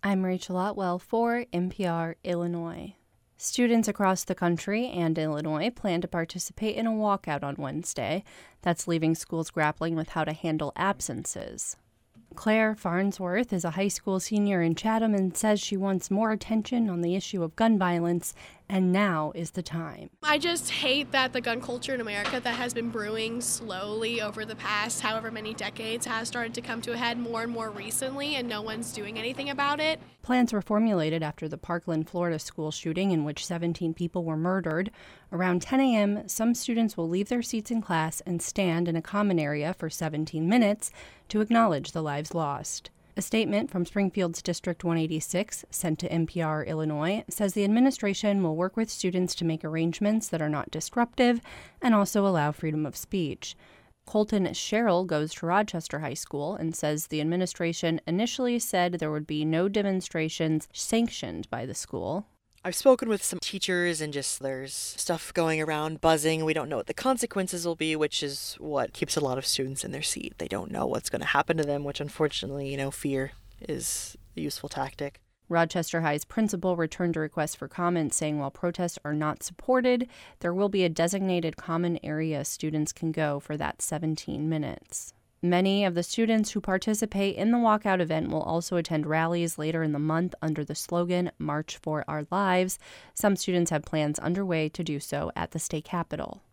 I'm Rachel Otwell for NPR Illinois. Students across the country and Illinois plan to participate in a walkout on Wednesday that's leaving schools grappling with how to handle absences. Claire Farnsworth is a high school senior in Chatham and says she wants more attention on the issue of gun violence, and now is the time. I just hate that the gun culture in America that has been brewing slowly over the past however many decades has started to come to a head more and more recently, and no one's doing anything about it. Plans were formulated after the Parkland, Florida school shooting in which 17 people were murdered. Around 10 a.m., some students will leave their seats in class and stand in a common area for 17 minutes to acknowledge the lives lost. A statement from Springfield's District 186, sent to NPR Illinois, says the administration will work with students to make arrangements that are not disruptive and also allow freedom of speech. Colton Sherrill goes to Rochester High School and says the administration initially said there would be no demonstrations sanctioned by the school. I've spoken with some teachers and just there's stuff going around buzzing. We don't know what the consequences will be, which is what keeps a lot of students in their seat. They don't know what's going to happen to them, which unfortunately, fear is a useful tactic. Rochester High's principal returned a request for comment saying while protests are not supported, there will be a designated common area students can go for that 17 minutes. Many of the students who participate in the walkout event will also attend rallies later in the month under the slogan, March for Our Lives. Some students have plans underway to do so at the state capitol.